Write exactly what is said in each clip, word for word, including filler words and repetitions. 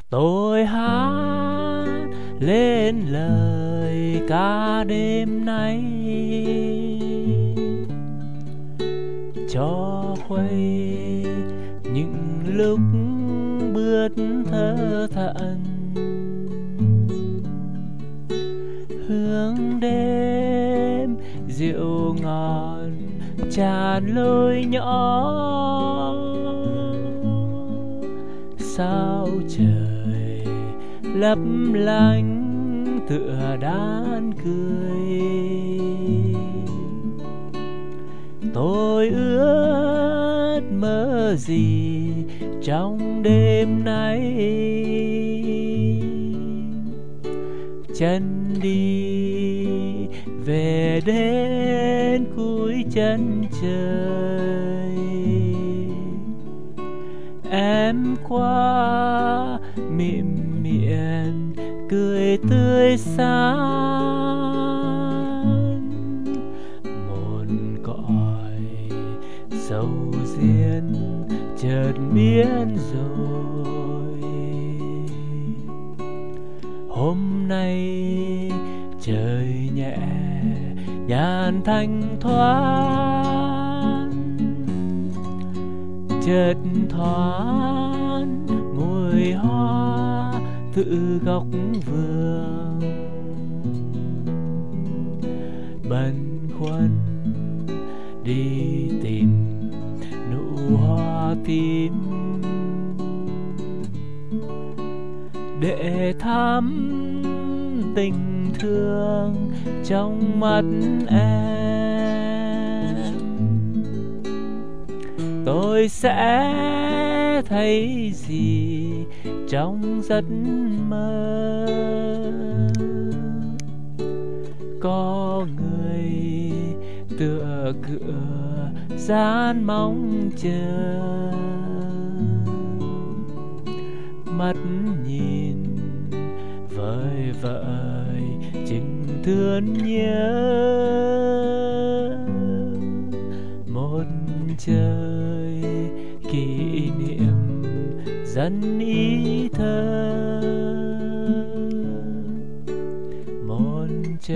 Tôi hát lên lời ca đêm nay cho khuây những lúc bước thơ thận hướng đêm rượu ngọt tràn lối nhỏ. Sao trời lấp lánh tựa đàn cười, tôi ước mơ gì trong đêm nay. Chân đi về đến cuối chân trời, em qua mịn miệng cười tươi sáng. Một cõi sầu riêng chợt biến rồi. Hôm nay trời nhẹ nhàn thanh thoáng, chợt thoáng mùi hoa tự góc vườn. Bần khuâng đi tìm nụ hoa tím để thắm tình thương trong mắt em. Tôi sẽ thấy gì trong giấc mơ? Có người tựa cửa gian mong chờ, mắt nhìn vời vợi chừng thương nhớ. Một trời kỷ niệm dân ý thơ, một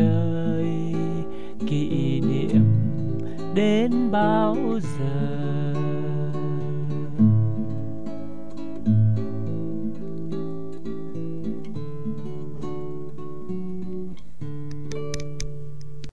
trời kỷ niệm đến bao giờ.